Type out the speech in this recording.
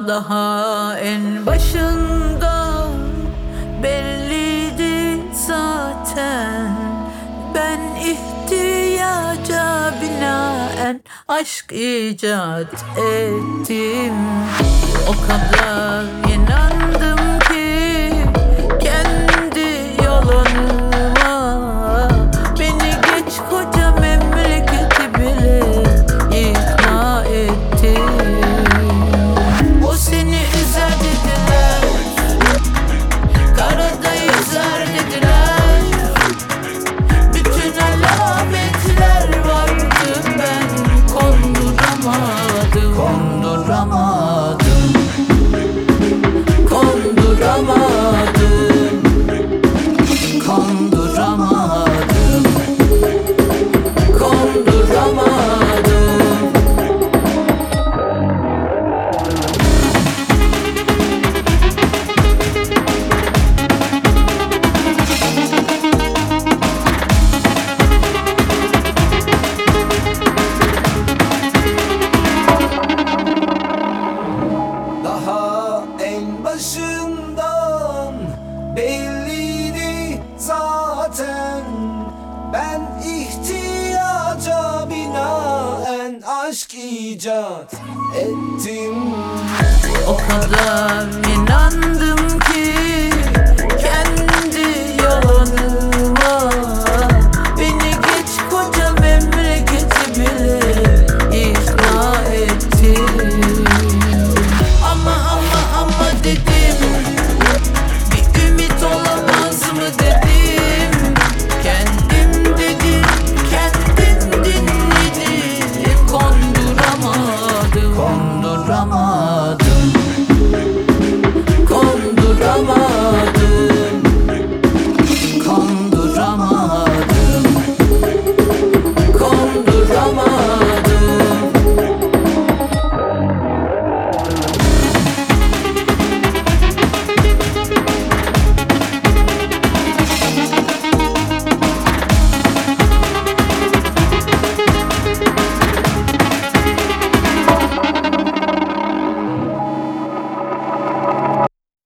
Daha en başından belliydi zaten, ben ihtiyaca binaen aşk icat ettim. O kadar inandım ki kendi yalanıma, beni geç koca memleketi bile ikna ettim. O seni üzer dediler, karada yüzer dediler, bütün alametler vardı, ben konduramadım, konduramadım, konduramadım, konduramadım, konduramadım. Daha en başından belliydi zaten, ben ihtiyaca binaen aşk icat ettim. O kadar inandım ki